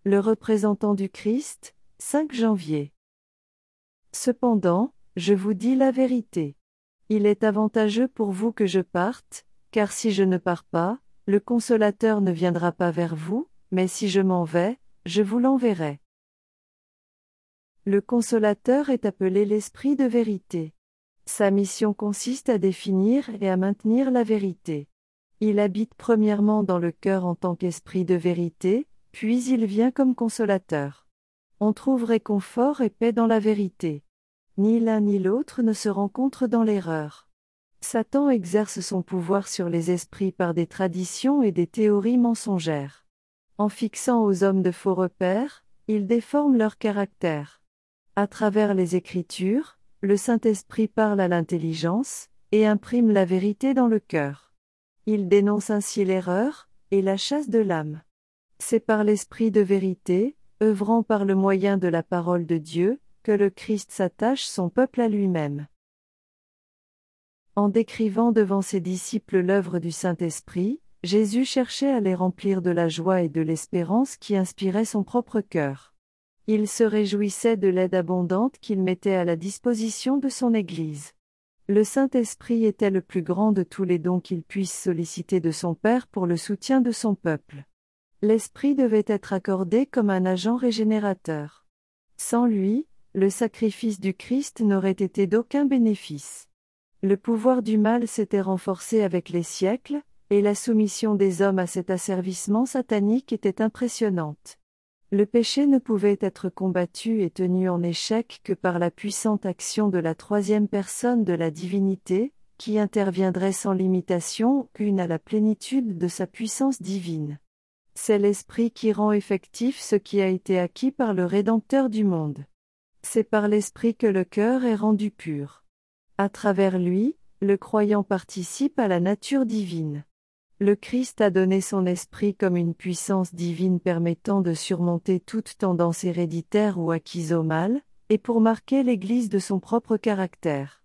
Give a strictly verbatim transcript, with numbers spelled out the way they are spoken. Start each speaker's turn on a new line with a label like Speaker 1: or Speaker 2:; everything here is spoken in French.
Speaker 1: Le représentant du Christ, cinq janvier. Cependant, je vous dis la vérité. Il est avantageux pour vous que je parte, car si je ne pars pas, le Consolateur ne viendra pas vers vous, mais si je m'en vais, je vous l'enverrai. Le Consolateur est appelé l'Esprit de vérité. Sa mission consiste à définir et à maintenir la vérité. Il habite premièrement dans le cœur en tant qu'Esprit de vérité, puis il vient comme Consolateur. On trouve réconfort et paix dans la vérité. Ni l'un ni l'autre ne se rencontrent dans l'erreur. Satan exerce son pouvoir sur les esprits par des traditions et des théories mensongères. En fixant aux hommes de faux repères, il déforme leur caractère. À travers les Écritures, le Saint-Esprit parle à l'intelligence, et imprime la vérité dans le cœur. Il dénonce ainsi l'erreur, et la chasse de l'âme. C'est par l'Esprit de vérité, œuvrant par le moyen de la parole de Dieu, que le Christ s'attache son peuple à lui-même. En décrivant devant ses disciples l'œuvre du Saint-Esprit, Jésus cherchait à les remplir de la joie et de l'espérance qui inspiraient son propre cœur. Il se réjouissait de l'aide abondante qu'il mettait à la disposition de son Église. Le Saint-Esprit était le plus grand de tous les dons qu'il puisse solliciter de son Père pour le soutien de son peuple. L'Esprit devait être accordé comme un agent régénérateur. Sans lui, le sacrifice du Christ n'aurait été d'aucun bénéfice. Le pouvoir du mal s'était renforcé avec les siècles, et la soumission des hommes à cet asservissement satanique était impressionnante. Le péché ne pouvait être combattu et tenu en échec que par la puissante action de la troisième personne de la divinité, qui interviendrait sans limitation qu'une à la plénitude de sa puissance divine. C'est l'Esprit qui rend effectif ce qui a été acquis par le Rédempteur du monde. C'est par l'Esprit que le cœur est rendu pur. À travers lui, le croyant participe à la nature divine. Le Christ a donné son Esprit comme une puissance divine permettant de surmonter toute tendance héréditaire ou acquise au mal, et pour marquer l'Église de son propre caractère.